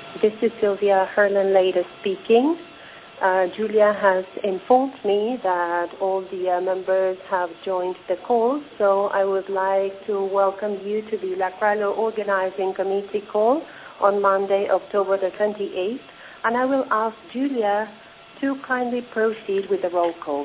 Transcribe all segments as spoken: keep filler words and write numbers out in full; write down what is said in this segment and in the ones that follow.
This is Sylvia Herlin-Leyder speaking. Uh, Julia has informed me that all the uh, members have joined the call, so I would like to welcome you to the Lacralo Organizing Committee call on Monday, October the twenty-eighth, and I will ask Julia to kindly proceed with the roll call.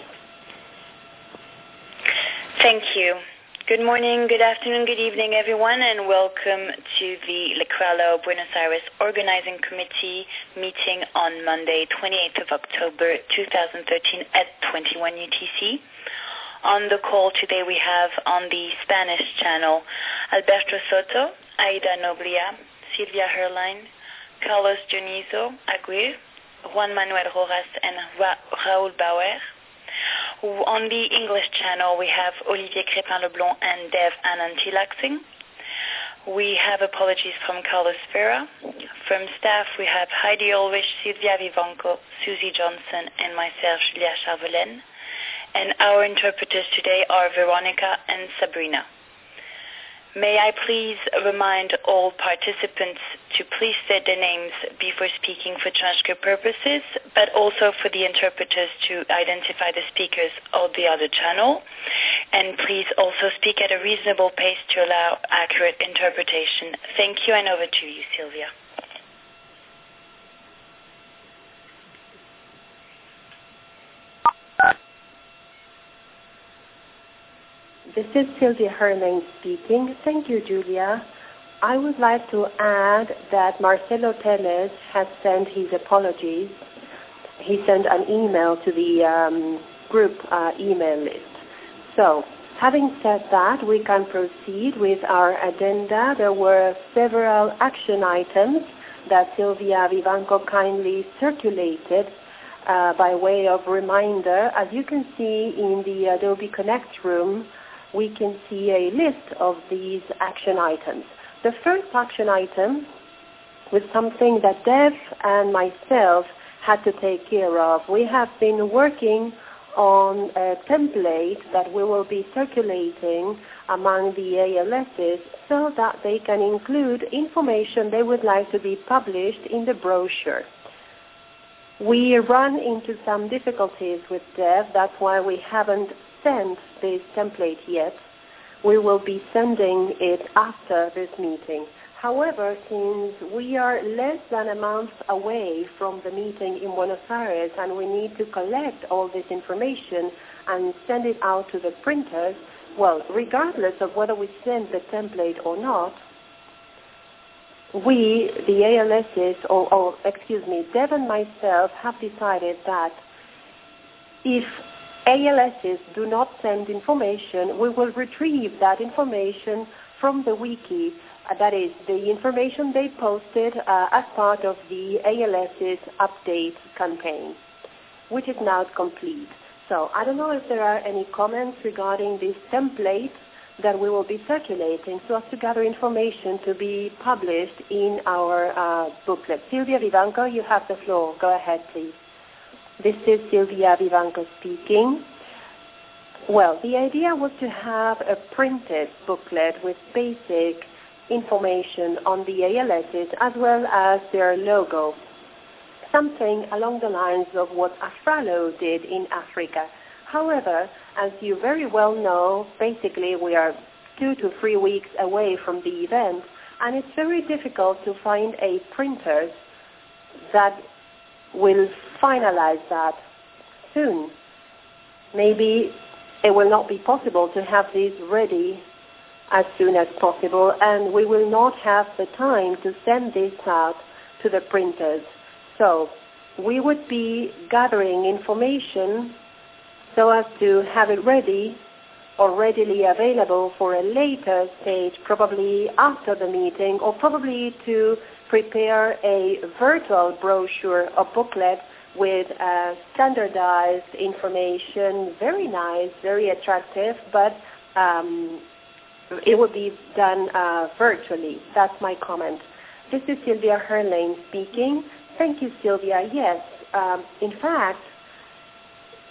Thank you. Good morning, good afternoon, good evening, everyone, and welcome to the Lacralo Buenos Aires Organizing Committee meeting on Monday, twenty-eighth of October, two thousand thirteen at twenty-one U T C. On the call today we have on the Spanish channel Alberto Soto, Aida Noblia, Silvia Herlein, Carlos Dioniso Aguirre, Juan Manuel Rojas, and Ra- Raoul Bauer. On the English channel, we have Olivier Crépin-Leblond and Dev Anantilaxing. We have apologies from Carlos Ferra. From staff, we have Heidi Ulrich, Sylvia Vivanco, Susie Johnson, and myself, Julia Charvelaine. And our interpreters today are Veronica and Sabrina. May I please remind all participants to please state their names before speaking for transcript purposes, but also for the interpreters to identify the speakers of the other channel. And please also speak at a reasonable pace to allow accurate interpretation. Thank you, and over to you, Sylvia. This is Sylvia Herlein speaking. Thank you, Julia. I would like to add that Marcelo Teles has sent his apologies. He sent an email to the um, group uh, email list. So, having said that, we can proceed with our agenda. There were several action items that Sylvia Vivanco kindly circulated uh, by way of reminder. As you can see in the Adobe Connect room, we can see a list of these action items. The first action item was something that Dev and myself had to take care of. We have been working on a template that we will be circulating among the A L Ss so that they can include information they would like to be published in the brochure. We run into some difficulties with Dev, that's why we haven't sent this template yet. We will be sending it after this meeting. However, since we are less than a month away from the meeting in Buenos Aires and we need to collect all this information and send it out to the printers, well, regardless of whether we send the template or not, we, the A L Ss, or, or excuse me, Dev and myself have decided that if A L Ss do not send information, we will retrieve that information from the wiki. Uh, that is, the information they posted uh, as part of the A L S's update campaign, which is now complete. So I don't know if there are any comments regarding this template that we will be circulating so as to gather information to be published in our uh, booklet. Sylvia Vivanco, you have the floor. Go ahead, please. This is Sylvia Vivanco speaking. Well, the idea was to have a printed booklet with basic information on the A L Ss as well as their logo, something along the lines of what AFRALO did in Africa. However, as you very well know, basically we are two to three weeks away from the event, and it's very difficult to find a printer that will finalize that soon. Maybe it will not be possible to have this ready as soon as possible, and we will not have the time to send this out to the printers. So we would be gathering information so as to have it ready or readily available for a later stage, probably after the meeting, or probably to prepare a virtual brochure or booklet with uh, standardized information, very nice, very attractive, but um, it would be done uh, virtually. That's my comment. This is Sylvia Herlein speaking. Thank you, Sylvia. Yes, um, in fact,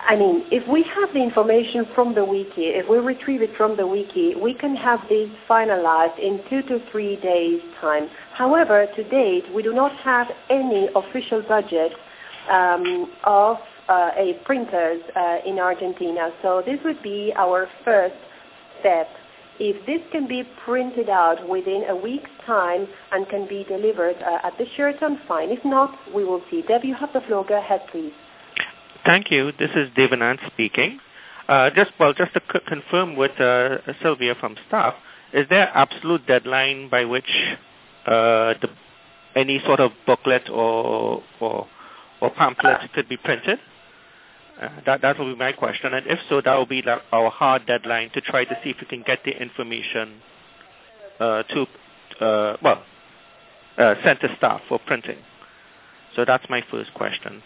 I mean, if we have the information from the wiki, if we retrieve it from the wiki, we can have this finalized in two to three days' time. However, to date, we do not have any official budget um, of uh, a printers uh, in Argentina. So this would be our first step. If this can be printed out within a week's time and can be delivered uh, at the Sheraton, fine. If not, we will see. Deb, you have the floor. Go ahead, please. Thank you. This is Devanand speaking. Uh, just well, just to c- confirm with uh, Sylvia from staff, is there absolute deadline by which uh, the, any sort of booklet or or, or pamphlet could be printed? Uh, that that will be my question, and if so, that will be like our hard deadline to try to see if we can get the information uh, to uh, well uh, sent to staff for printing. So that's my first question.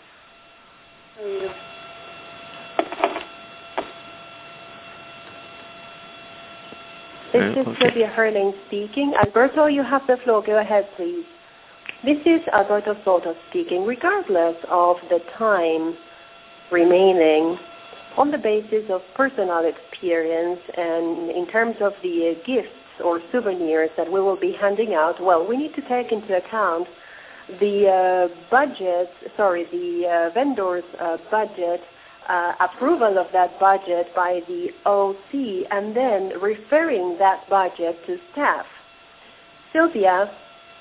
This is okay. Sylvia Herling speaking. Alberto, you have the floor. Go ahead, please. This is Alberto Soto speaking. Regardless of the time remaining, on the basis of personal experience and in terms of the uh, gifts or souvenirs that we will be handing out, well, we need to take into account the uh, budget, sorry, the uh, vendor's uh, budget, uh, approval of that budget by the O C, and then referring that budget to staff. Sylvia,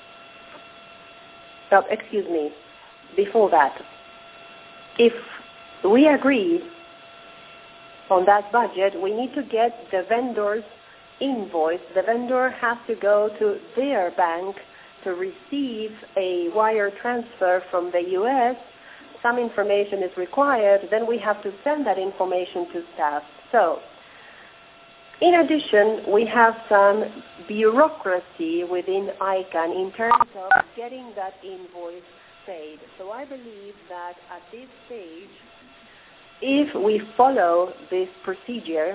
oh, excuse me, before that, if we agree on that budget, we need to get the vendor's invoice. The vendor has to go to their bank to receive a wire transfer from the U S. Some information is required. Then we have to send that information to staff. So, in addition, we have some bureaucracy within ICANN in terms of getting that invoice paid. So I believe that at this stage, if we follow this procedure,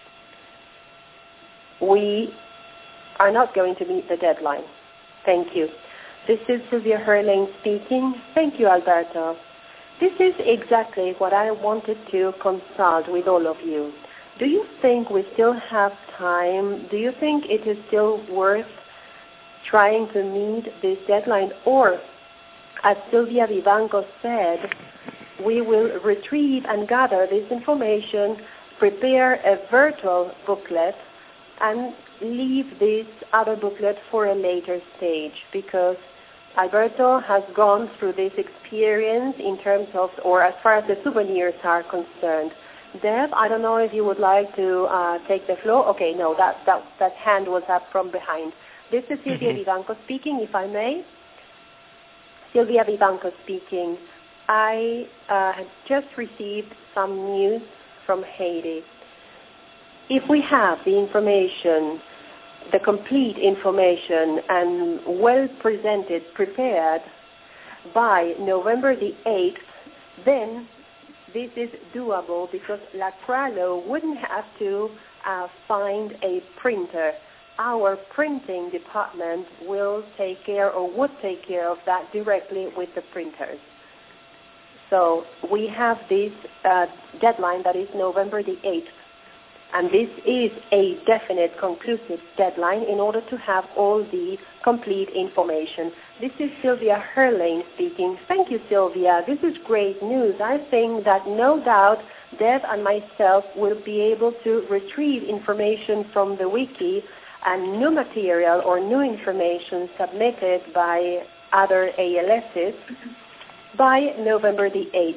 we are not going to meet the deadline. Thank you. This is Sylvia Herling speaking. Thank you, Alberto. This is exactly what I wanted to consult with all of you. Do you think we still have time? Do you think it is still worth trying to meet this deadline? Or, as Sylvia Vivanco said, we will retrieve and gather this information, prepare a virtual booklet, and leave this other booklet for a later stage, because Alberto has gone through this experience in terms of, or as far as the souvenirs are concerned. Deb, I don't know if you would like to uh, take the floor. Okay, no, that, that, that hand was up from behind. This is Sylvia mm-hmm. Vivanco speaking, if I may. Sylvia Vivanco speaking. I uh, had just received some news from Haiti. If we have the information, the complete information, and well presented, prepared by November the eighth, then this is doable, because Lacralo wouldn't have to uh, find a printer. Our printing department will take care, or would take care of that directly with the printers. So we have this uh, deadline that is November the eighth. And this is a definite, conclusive deadline in order to have all the complete information. This is Sylvia Herling speaking. Thank you, Sylvia. This is great news. I think that no doubt Deb and myself will be able to retrieve information from the wiki and new material or new information submitted by other A L Ss by November the eighth.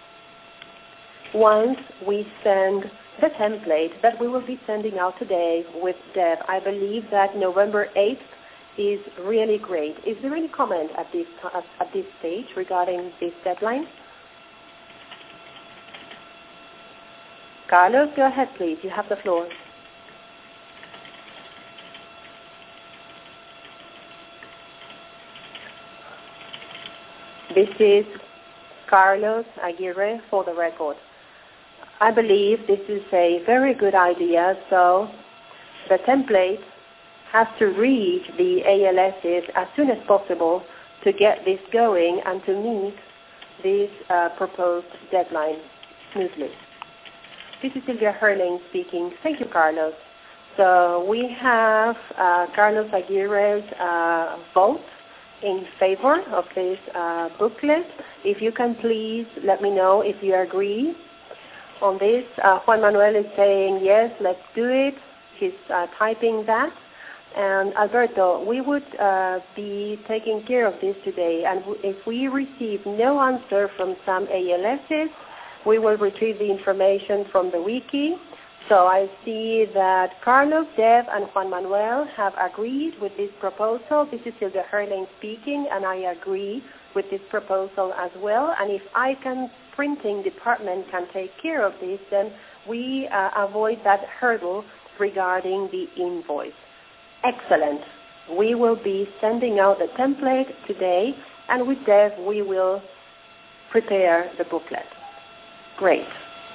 Once we send the template that we will be sending out today with Deb, I believe that November eighth is really great. Is there any comment at this, at this stage regarding this deadline? Carlos, go ahead, please. You have the floor. This is Carlos Aguirre for the record. I believe this is a very good idea, so the template has to reach the A L Ss as soon as possible to get this going and to meet this uh, proposed deadline. smoothly. This is Sylvia Herling speaking. Thank you, Carlos. So we have uh, Carlos Aguirre's uh, vote in favor of this uh, booklet. If you can please let me know if you agree on this. Uh, Juan Manuel is saying, yes, let's do it. He's uh, typing that. And Alberto, we would uh, be taking care of this today. And w- if we receive no answer from some A L Ss, we will retrieve the information from the wiki. So I see that Carlos, Dev, and Juan Manuel have agreed with this proposal. This is Sylvia Herling speaking, and I agree with this proposal as well. And if ICANN's printing department can take care of this, then we uh, avoid that hurdle regarding the invoice. Excellent. We will be sending out the template today, and with Dev we will prepare the booklet. Great.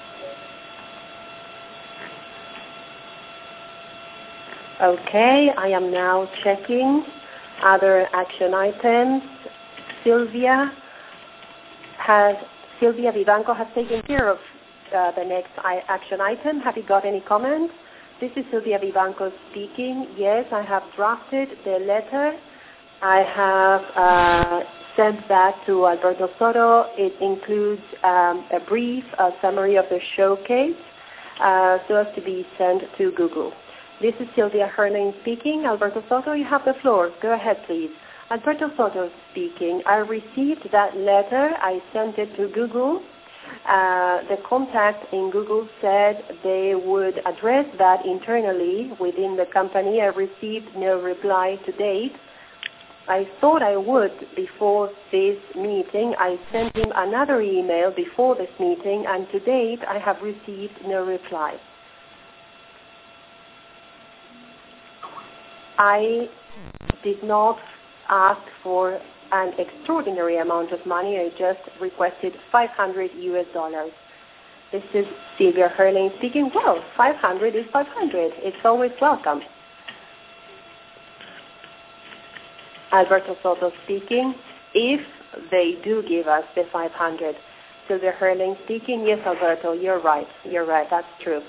Okay, I am now checking other action items. Sylvia has Sylvia Vivanco has taken care of uh, the next I- action item. Have you got any comments? This is Sylvia Vivanco speaking. Yes, I have drafted the letter. I have uh, sent that to Alberto Soto. It includes um, a brief uh, summary of the showcase uh, so as to be sent to Google. This is Sylvia Herling speaking. Alberto Soto, you have the floor. Go ahead, please. Alberto Soto speaking. I received that letter. I sent it to Google. Uh, the contact in Google said they would address that internally within the company. I received no reply to date. I thought I would before this meeting. I sent him another email before this meeting, and to date I have received no reply. I did not ask for an extraordinary amount of money. I just requested five hundred U S dollars. This is Sylvia Herling speaking. Well, five hundred is five hundred. It's always welcome. Alberto Soto speaking. If they do give us the five hundred. Sylvia Herling speaking. Yes, Alberto, you're right. You're right. That's true.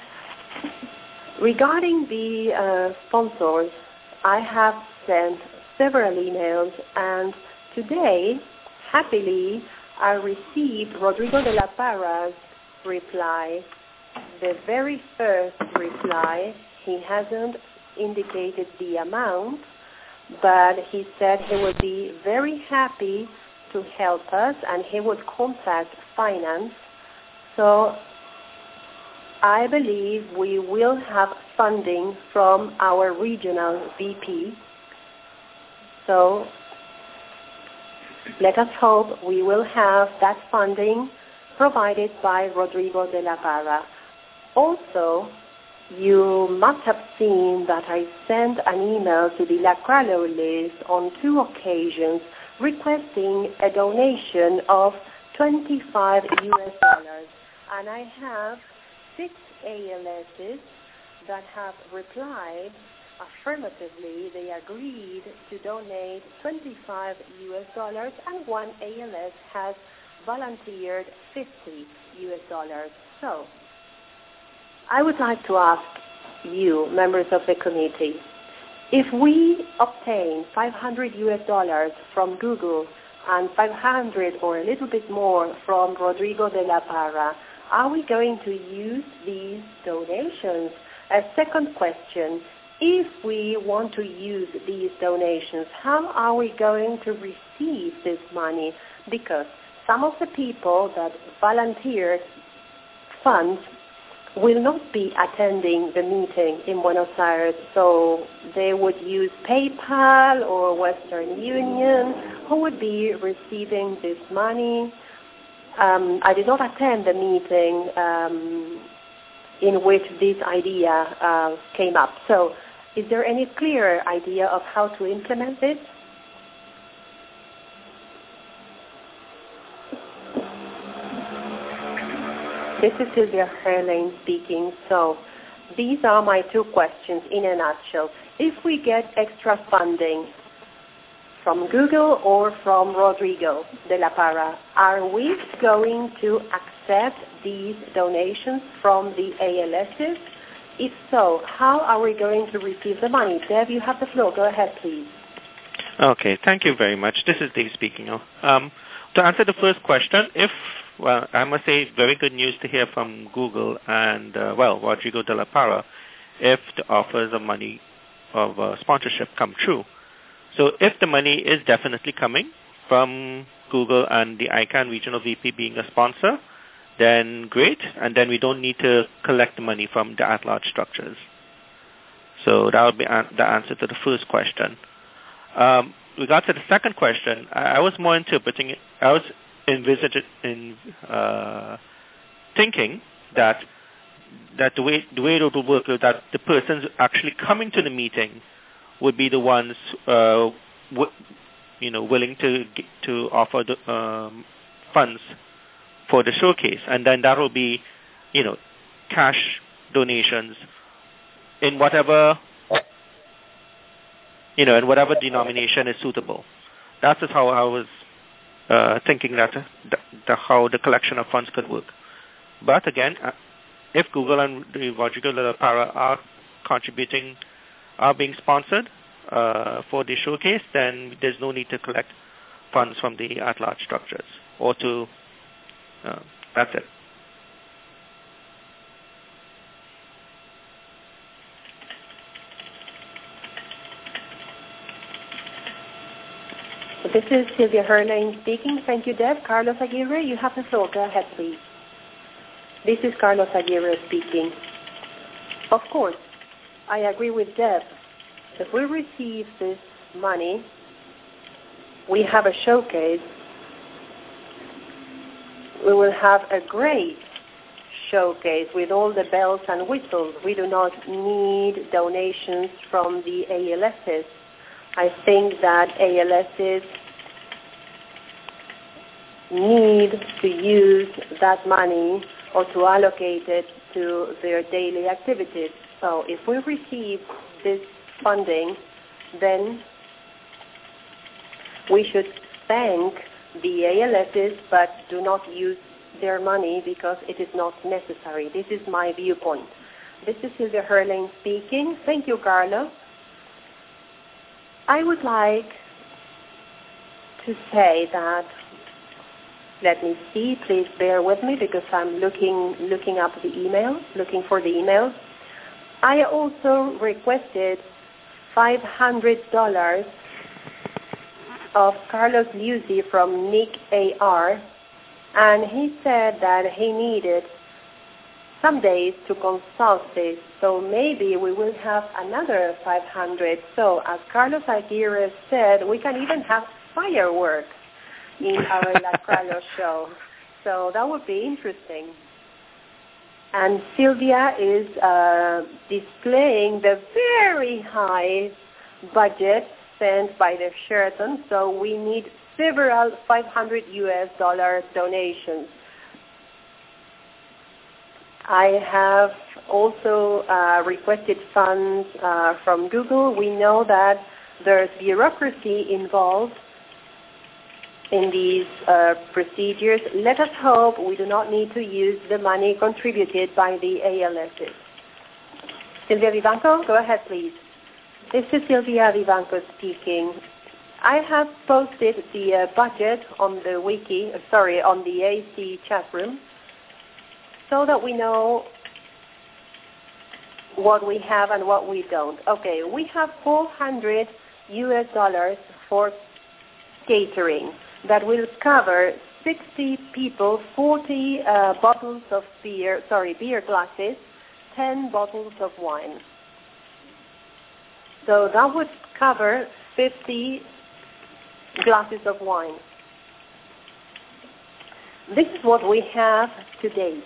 Regarding the uh, sponsors, I have sent several emails, and today, happily, I received Rodrigo de la Parra's reply, the very first reply. He hasn't indicated the amount, but he said he would be very happy to help us, and he would contact finance. So I believe we will have funding from our regional V P. So let us hope we will have that funding provided by Rodrigo de la Parra. Also, you must have seen that I sent an email to the Lacralo list on two occasions requesting a donation of twenty-five U S dollars. And I have six A L Ss that have replied affirmatively. They agreed to donate twenty-five U S dollars, and one A L S has volunteered fifty U S dollars. So I would like to ask you, members of the committee, if we obtain five hundred U S dollars from Google and five hundred or a little bit more from Rodrigo de la Parra, are we going to use these donations? A second question, if we want to use these donations, how are we going to receive this money? Because some of the people that volunteered funds will not be attending the meeting in Buenos Aires, so they would use PayPal or Western Union. Who would be receiving this money? Um, I did not attend the meeting um, in which this idea uh, came up. So is there any clear idea of how to implement this? This is Sylvia Herling speaking. So these are my two questions in a nutshell. If we get extra funding from Google or from Rodrigo de la Parra, are we going to accept accept these donations from the A L Ss? If so, how are we going to receive the money? Deb, you have the floor. Go ahead, please. Okay, thank you very much. This is Dave speaking. Um, to answer the first question, if, well, I must say very good news to hear from Google and, uh, well, Rodrigo de la Parra, if the offers of money of uh, sponsorship come true. So if the money is definitely coming from Google and the I CANN regional V P being a sponsor, then great, and then we don't need to collect the money from the at-large structures. So that would be an- the answer to the first question. Um, regard to the second question, I, I was more interpreting it, I was envisaging, in, uh, thinking that that the way the way it would work is that the persons actually coming to the meeting would be the ones, uh, w- you know, willing to to offer the um, funds for the showcase, and then that will be, you know, cash donations in whatever, you know, in whatever denomination is suitable. That is how I was uh, thinking that uh, the, the, how the collection of funds could work. But again, uh, if Google and the Rodrigo de la Parra are contributing, are being sponsored uh, for the showcase, then there's no need to collect funds from the at-large structures or to, uh, that's it. This is Sylvia Herlein speaking. Thank you, Deb. Carlos Aguirre, you have the floor. Go ahead, please. This is Carlos Aguirre speaking. Of course, I agree with Deb. If we receive this money, we have a showcase. We will have a great showcase with all the bells and whistles. We do not need donations from the A L Ss. I think that A L Ss need to use that money or to allocate it to their daily activities. So if we receive this funding, then we should thank the A L Ss, but do not use their money because it is not necessary. This is my viewpoint. This is Sylvia Herlein speaking. Thank you, Carlos. I would like to say that, let me see, please bear with me because I'm looking looking up the email, looking for the email. I also requested five hundred dollars of Carlos Lucy from Nick A R, and he said that he needed some days to consult this, so maybe we will have another five hundred. So as Carlos Aguirre said, we can even have fireworks in our La Carlos show. So that would be interesting. And Sylvia is uh, displaying the very high budget sent by the Sheraton, so we need several five hundred U S dollar donations. I have also uh, requested funds uh, from Google. We know that there's bureaucracy involved in these uh, procedures. Let us hope we do not need to use the money contributed by the A L Ss. Sylvia Vivanco, go ahead, please. This is Sylvia Vivanco speaking. I have posted the uh, budget on the wiki, uh, sorry, on the A C chat room, so that we know what we have and what we don't. Okay, we have four hundred U S dollars for catering. That will cover sixty people, forty uh, bottles of beer, sorry, beer glasses, ten bottles of wine. So that would cover fifty glasses of wine. This is what we have to date.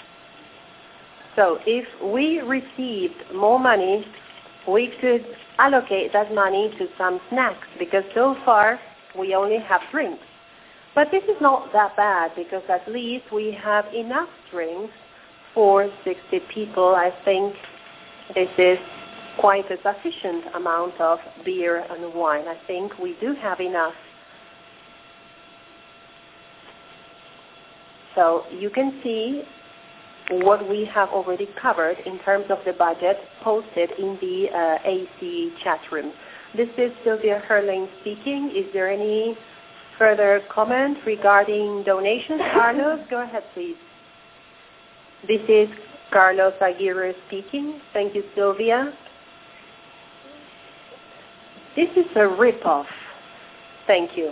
So if we received more money, we could allocate that money to some snacks, because so far we only have drinks. But this is not that bad, because at least we have enough drinks for sixty people. I think this is quite a sufficient amount of beer and wine. I think we do have enough. So you can see what we have already covered in terms of the budget posted in the uh, A C chat room. This is Sylvia Herling speaking. Is there any further comment regarding donations? Carlos, go ahead, please. This is Carlos Aguirre speaking. Thank you, Sylvia. This is a rip-off. Thank you.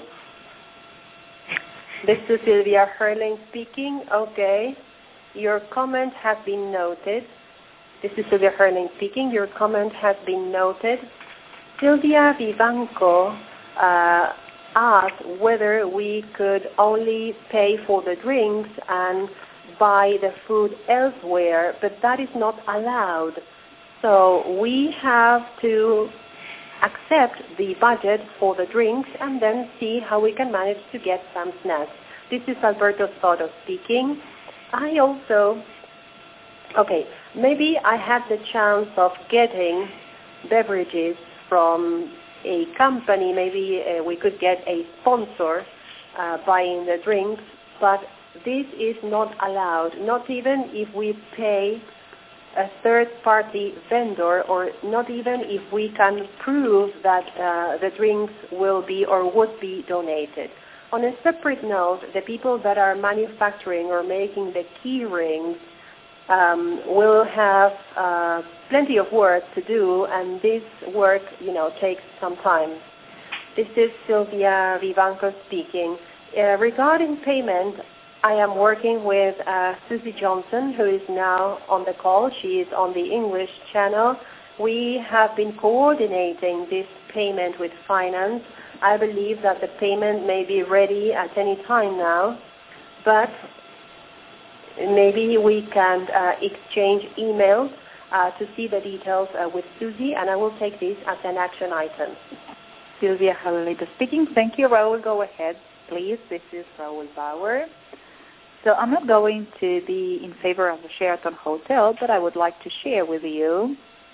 This is Sylvia Herling speaking. Okay. Your comment has been noted. This is Sylvia Herling speaking. Your comment has been noted. Sylvia Vivanco uh, asked whether we could only pay for the drinks and buy the food elsewhere, but that is not allowed. So we have to accept the budget for the drinks and then see how we can manage to get some snacks. This is Alberto Soto speaking. I also, okay, maybe I had the chance of getting beverages from a company. Maybe uh, we could get a sponsor uh, buying the drinks, but this is not allowed, not even if we pay a third-party vendor, or not even if we can prove that uh, the drinks will be or would be donated. On a separate note, the people that are manufacturing or making the key rings um, will have uh, plenty of work to do, and this work, you know, takes some time. This is Sylvia Vivanco speaking. Uh, regarding payment, I am working with uh, Susie Johnson, who is now on the call. She is on the English channel. We have been coordinating this payment with finance. I believe that the payment may be ready at any time now, but maybe we can uh, exchange emails uh, to see the details uh, with Susie, and I will take this as an action item. Sylvia Jalolita speaking. Thank you, Raul. Go ahead, please. This is Raul Bauer. So I'm not going to be in favor of the Sheraton Hotel, but I would like to share with you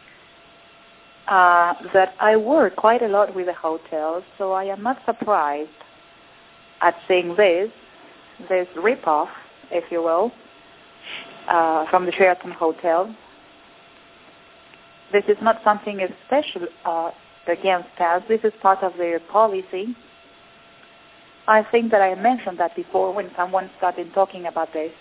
uh, that I work quite a lot with the hotels, so I am not surprised at seeing this, this rip-off, if you will, uh, from the Sheraton Hotel. This is not something special uh, against us. This is part of their policy. I think that I mentioned that before when someone started talking about this.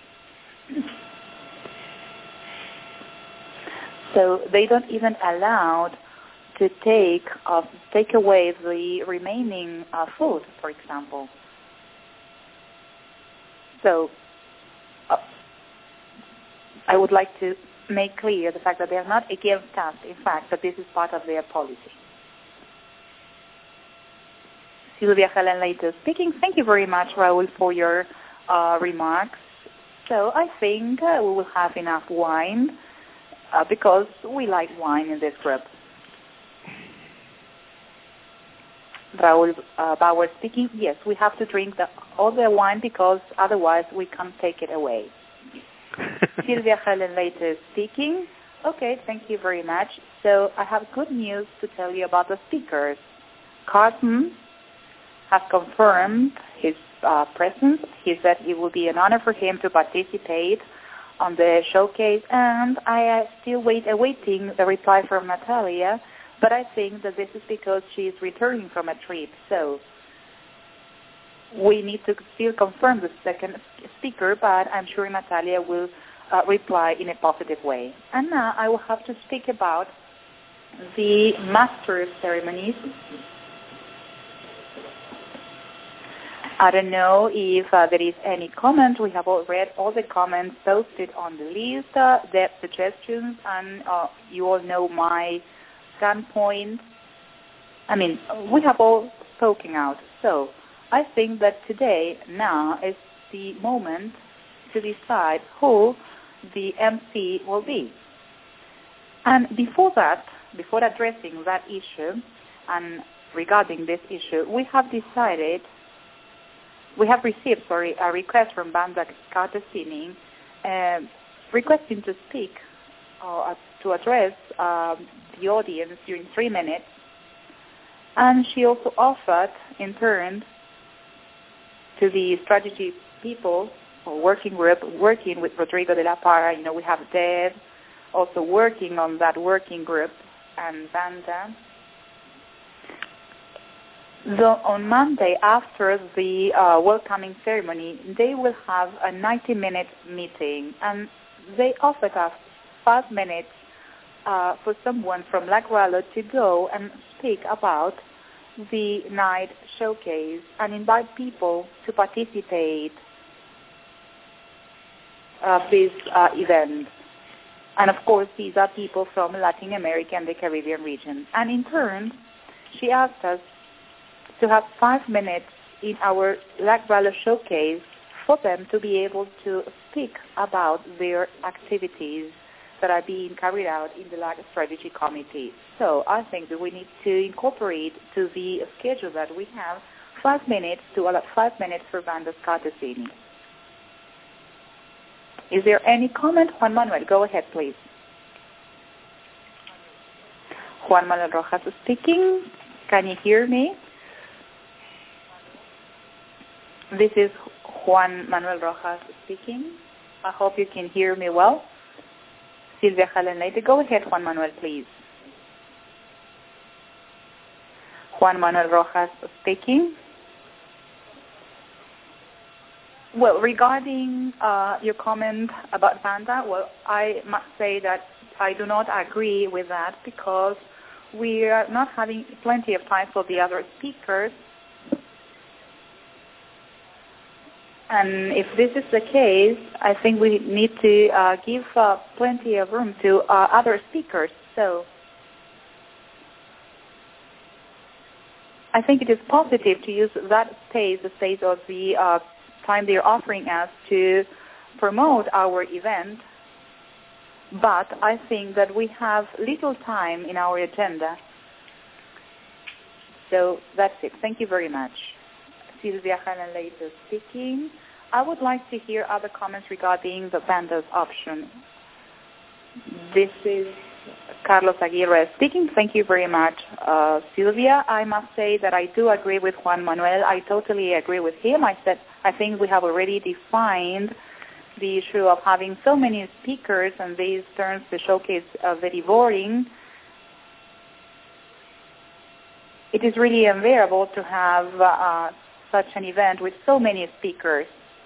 So they don't even allow to take uh, take away the remaining uh, food, for example. So uh, I would like to make clear the fact that they are not against us, in fact, but this is part of their policy. Sylvia Jalolita speaking. Thank you very much, Raul, for your uh, remarks. So I think uh, we will have enough wine uh, because we like wine in this group. Raul uh, Bauer speaking. Yes, we have to drink the, all the wine because otherwise we can't take it away. Sylvia Jalolita speaking. Okay, thank you very much. So I have good news to tell you about the speakers. Carlton has confirmed his uh, presence. He said it will be an honor for him to participate on the showcase, and I am still wait, awaiting the reply from Natalia, but I think that this is because she is returning from a trip, so we need to still confirm the second speaker, but I'm sure Natalia will uh, reply in a positive way. And now I will have to speak about the master ceremonies. I don't know if uh, there is any comment. We have all read all the comments posted on the list, uh, the suggestions, and uh, you all know my standpoint. I mean, we have all spoken out. So I think that today, now, is the moment to decide who the M C will be. And before that, before addressing that issue, and regarding this issue, we have decided We have received, sorry, a request from Banda Cartesini uh, requesting to speak or uh, to address uh, the audience during three minutes. And she also offered, in turn, to the strategy people or working group working with Rodrigo de la Parra. You know, we have Deb also working on that working group, and Vanda. So on Monday, after the uh, welcoming ceremony, they will have a ninety-minute meeting, and they offered us five minutes uh, for someone from La Gralo to go and speak about the night showcase and invite people to participate of this uh, event. And of course, these are people from Latin America and the Caribbean region. And in turn, she asked us to have five minutes in our La Gralo showcase for them to be able to speak about their activities that are being carried out in the L A G Strategy Committee. So I think that we need to incorporate to the schedule that we have five minutes to allot five minutes for Vanda Scartazzini. Is there any comment? Juan Manuel, go ahead, please. Juan Manuel Rojas speaking. Can you hear me? This is Juan Manuel Rojas speaking. I hope you can hear me well. Silvia Helen Leite, go ahead, Juan Manuel, please. Juan Manuel Rojas speaking. Well, regarding uh, your comment about Vanda, well, I must say that I do not agree with that because we are not having plenty of time for the other speakers. And if this is the case, I think we need to uh, give uh, plenty of room to uh, other speakers. So I think it is positive to use that space, the space of the uh, time they're offering us to promote our event. But I think that we have little time in our agenda. So that's it. Thank you very much. Silvia Helen later speaking. I would like to hear other comments regarding the Vanda's option. This is Carlos Aguirre speaking. Thank you very much, uh, Silvia. I must say that I do agree with Juan Manuel. I totally agree with him. I said I think we have already defined the issue of having so many speakers, and this turns the showcase uh, very boring. It is really unbearable to have uh, such an event with so many speakers.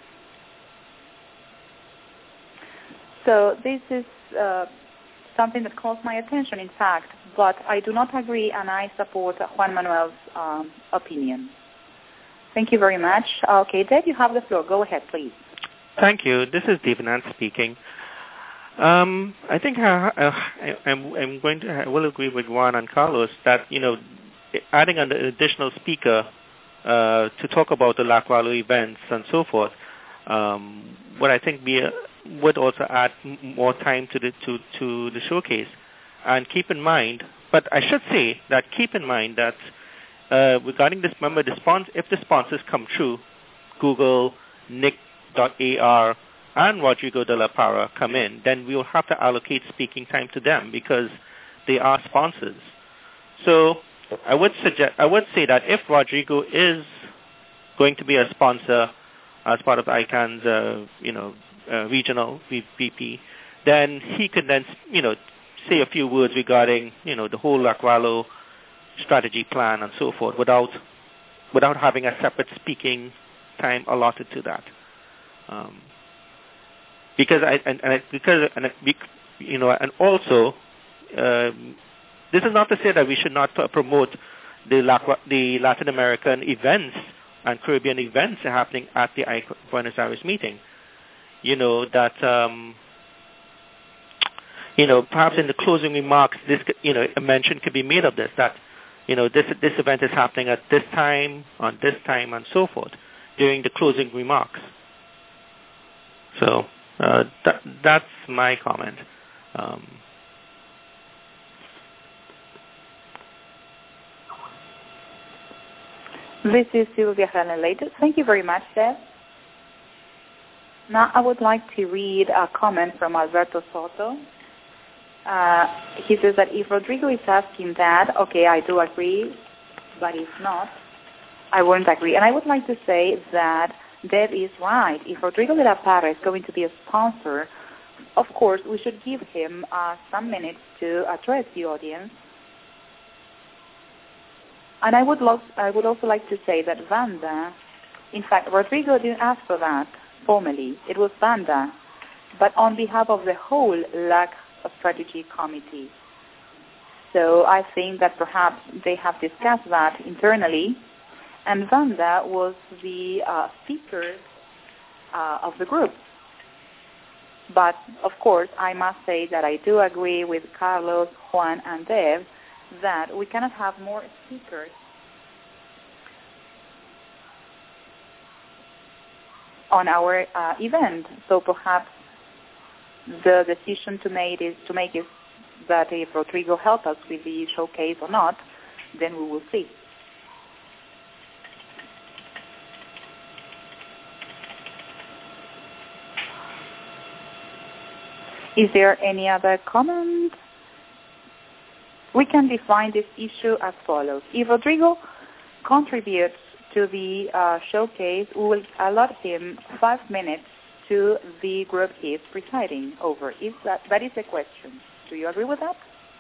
So this is uh, something that calls my attention, in fact, but I do not agree, and I support Juan Manuel's um, opinion. Thank you very much. Okay, Dave, you have the floor. Go ahead, please. Thank you. This is Devanand speaking. Um, I think I, I, I'm, I'm going to, I will agree with Juan and Carlos that, you know, adding an additional speaker uh, to talk about the La Gralo events and so forth, um, what I think be a, would also add more time to the to, to the showcase. And keep in mind, but I should say that keep in mind that uh, regarding this, remember, the spons- if the sponsors come true, Google, Nick dot A R, and Rodrigo de la Parra come in, then we will have to allocate speaking time to them because they are sponsors. So I would suggest, I would say that if Rodrigo is going to be a sponsor as part of I CANN's, uh, you know, uh, regional V P, then he could then, you know, say a few words regarding, you know, the whole La Gralo strategy plan and so forth, without without having a separate speaking time allotted to that. Um, because I and, and I, because and you know, and also. Um, This is not to say that we should not uh, promote the, La, the Latin American events and Caribbean events happening at the I C A N Buenos Aires meeting. You know, that, um, you know, perhaps in the closing remarks, this, you know, a mention could be made of this, that, you know, this, this event is happening at this time, on this time, and so forth, during the closing remarks. So uh, that, that's my comment. Um, This is Silvia Helen Leite. Thank you very much, Deb. Now I would like to read a comment from Alberto Soto. Uh, he says that if Rodrigo is asking that, okay, I do agree, but if not, I won't agree. And I would like to say that Deb is right. If Rodrigo de la Parra is going to be a sponsor, of course, we should give him uh, some minutes to address the audience. And I would, lo- I would also like to say that Vanda, in fact, Rodrigo didn't ask for that formally. It was Vanda, but on behalf of the whole L A C Strategy Committee. So I think that perhaps they have discussed that internally, and Vanda was the uh, speaker uh, of the group. But, of course, I must say that I do agree with Carlos, Juan, and Deb that we cannot have more speakers on our uh, event. So perhaps the decision to make is to make is that if Rodrigo helps us with the showcase or not, then we will see. Is there any other comment? We can define this issue as follows. If Rodrigo contributes to the uh, showcase, we will allot him five minutes to the group he is presiding over. Is that, that is the question. Do you agree with that?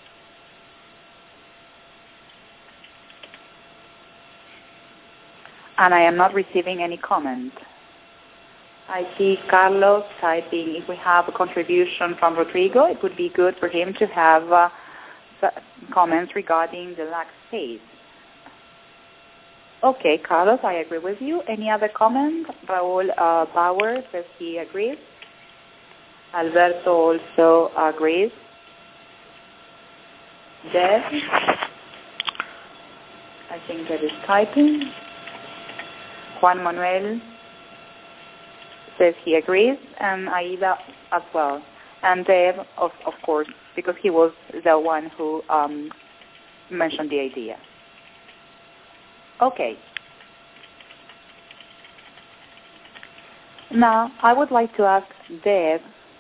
And I am not receiving any comment. I see Carlos typing, if we have a contribution from Rodrigo, it would be good for him to have uh, comments regarding the L A C space. Okay, Carlos, I agree with you. Any other comment? Raul uh, Bauer says he agrees. Alberto also agrees. Deb, I think that is typing. Juan Manuel says he agrees, and Aida as well. And Deb, of, of course, because he was the one who um, mentioned the idea. Okay. Now, I would like to ask Deb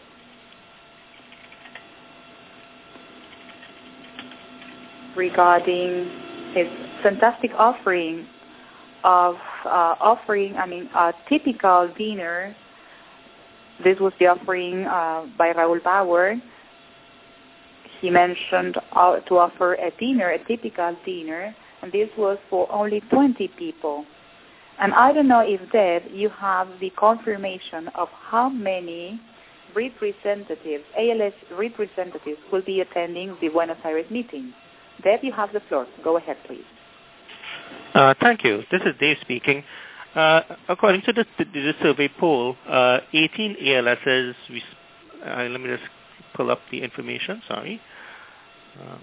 regarding his fantastic offering of uh, offering, I mean, a typical dinner. This was the offering uh, by Raul Bauer. He mentioned uh, to offer a dinner, a typical dinner, and this was for only twenty people. And I don't know if, Deb, you have the confirmation of how many representatives, A L S representatives, will be attending the Buenos Aires meeting. Deb, you have the floor. Go ahead, please. Uh, thank you. This is Dave speaking. Uh, according to the, the, the survey poll, uh, eighteen A L Ss, we, uh, let me just pull up the information, sorry. Um,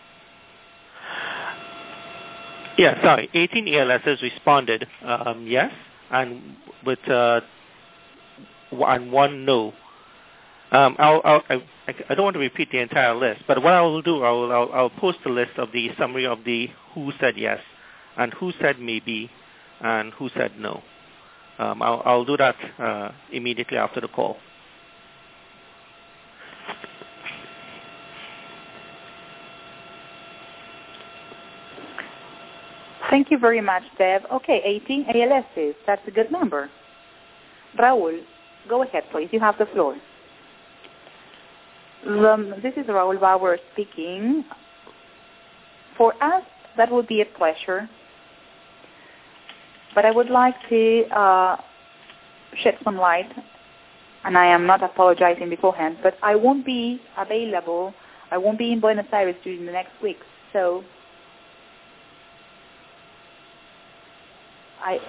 yeah, sorry, eighteen A L Ss responded um, yes, and with uh, and one no. Um, I'll, I'll, I, I don't want to repeat the entire list, but what I will do, I will, I'll, I'll post a list of the summary of the who said yes, and who said maybe, and who said no. Um, I'll, I'll do that uh, immediately after the call. Thank you very much, Deb. Okay, eighteen A L Ss. That's a good number. Raul, go ahead, please. You have the floor. Um, this is Raul Bauer speaking. For us, that would be a pleasure. But I would like to uh, shed some light, and I am not apologizing beforehand, but I won't be available. I won't be in Buenos Aires during the next week. So I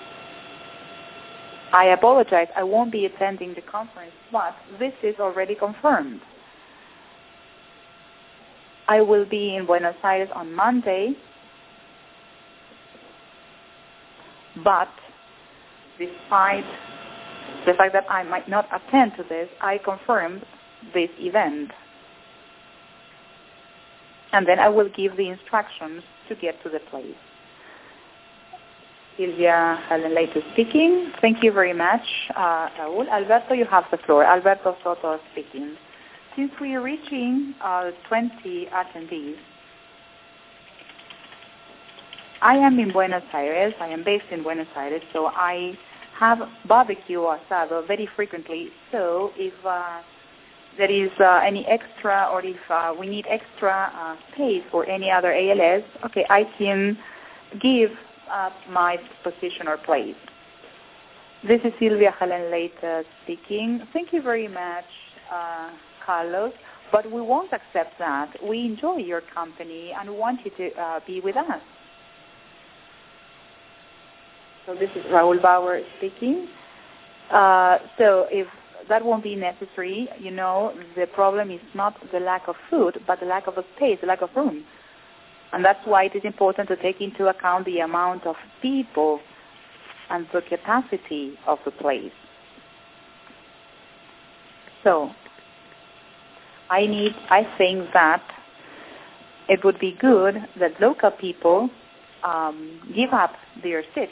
I apologize. I won't be attending the conference, but this is already confirmed. I will be in Buenos Aires on Monday, but despite the fact that I might not attend to this, I confirmed this event. And then I will give the instructions to get to the place. Silvia Helen Leite speaking. Thank you very much, uh, Raul. Alberto, you have the floor. Alberto Soto speaking. Since we are reaching uh, twenty attendees, I am in Buenos Aires. I am based in Buenos Aires, so I have barbecue or asado very frequently. So if uh, there is uh, any extra, or if uh, we need extra uh, space for any other A L S, okay, I can give up my position or place. This is Silvia Helen Leite speaking. Thank you very much, uh, Carlos, but we won't accept that. We enjoy your company and want you to uh, be with us. So this is Raul Bauer speaking. Uh, so if that won't be necessary, you know, the problem is not the lack of food, but the lack of a space, the lack of room. And that's why it is important to take into account the amount of people and the capacity of the place. So I need, I think that it would be good that local people um, give up their seats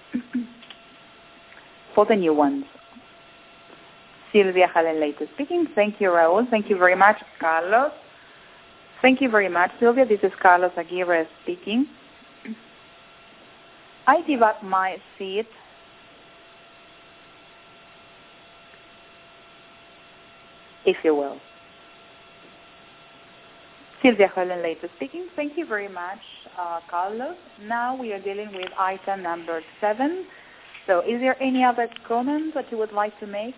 for the new ones. Silvia Helen Leite speaking. Thank you, Raul. Thank you very much, Carlos. Thank you very much, Silvia. This is Carlos Aguirre speaking. I give up my seat if you will. Silvia Helen Leite speaking. Thank you very much, uh, Carlos. Now we are dealing with item number seven. So is there any other comment that you would like to make?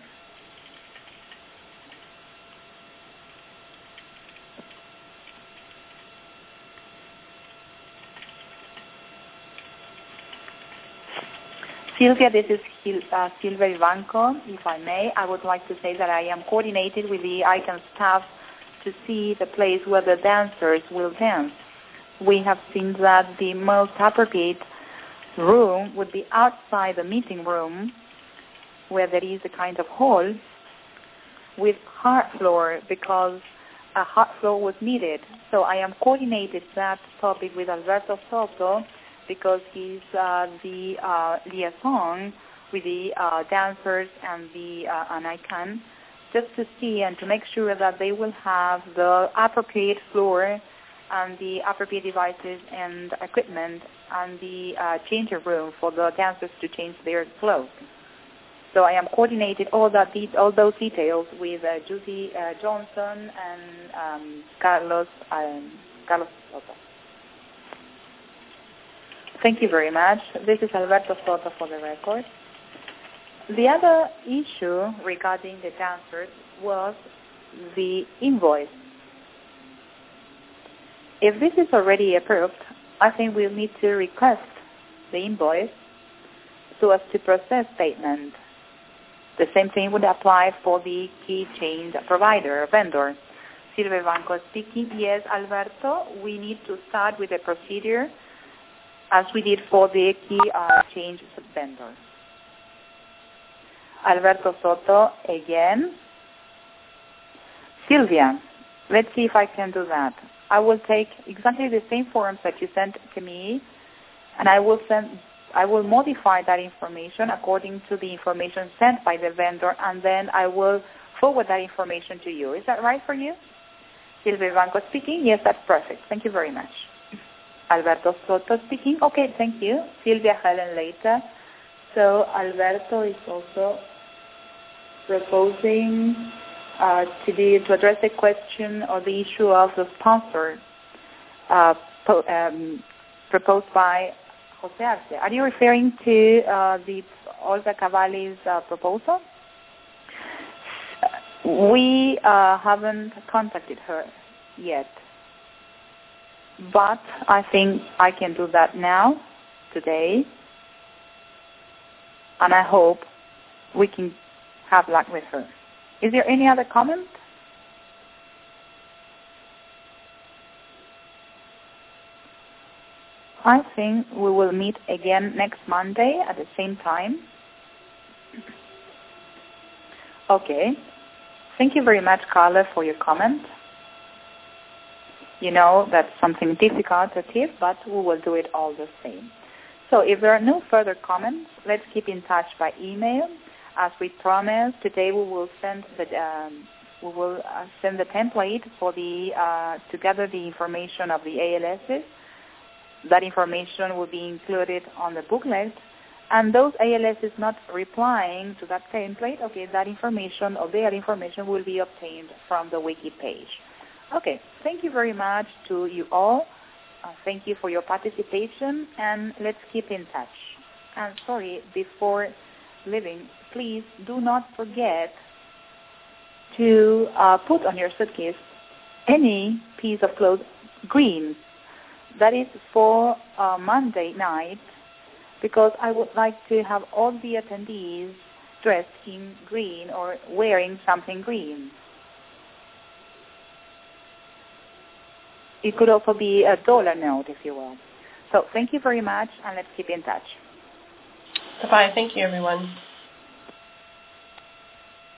Silvia, this is uh, Silvia Ivanko. If I may, I would like to say that I am coordinated with the ICANN staff to see the place where the dancers will dance. We have seen that the most appropriate room would be outside the meeting room, where there is a kind of hall with hard floor, because a hard floor was needed. So I am coordinated that topic with Alberto Soto, because he's uh, the uh, liaison with the uh, dancers and the uh, and ICANN, just to see and to make sure that they will have the appropriate floor and the appropriate devices and equipment and the uh, changing room for the dancers to change their clothes. So I am coordinated all that de- all those details with uh, Judy uh, Johnson and um, Carlos um, Carlos Soto. Thank you very much. This is Alberto Soto for the record. The other issue regarding the dancers was the invoice. If this is already approved, I think we'll need to request the invoice so as to process payment. The same thing would apply for the key change provider, vendor. Silvia Banco speaking. Yes, Alberto, we need to start with a procedure as we did for the key uh, change vendor. Alberto Soto again. Silvia, let's see if I can do that. I will take exactly the same forms that you sent to me, and I will send, I will modify that information according to the information sent by the vendor, and then I will forward that information to you. Is that right for you? Silvia Banco speaking. Yes, that's perfect. Thank you very much. Alberto Soto speaking. Okay, thank you. Silvia Helen Leite. So Alberto is also proposing uh, to, the, to address the question or the issue of the sponsor uh, po- um, proposed by Jose Arce. Are you referring to uh, the Olga Cavalli's uh, proposal? We uh, haven't contacted her yet, but I think I can do that now, today, and I hope we can have luck with her. Is there any other comment? I think we will meet again next Monday at the same time. Okay. Thank you very much, Carla, for your comment. You know that's something difficult to achieve, but we will do it all the same. So if there are no further comments, let's keep in touch by email. As we promised, today we will send the um, we will uh, send the template for the uh, to gather the information of the A L Ss. That information will be included on the booklet, And those A L Ss not replying to that template, okay, that information or their information will be obtained from the wiki page. Okay, thank you very much to you all. Uh, thank you for your participation, and let's keep in touch. And sorry, before leaving, please do not forget to uh, put on your suitcase any piece of clothes green. That is for uh, Monday night, because I would like to have all the attendees dressed in green or wearing something green. It could also be a dollar note, if you will. So thank you very much, and let's keep in touch. Bye-bye. Thank you, everyone.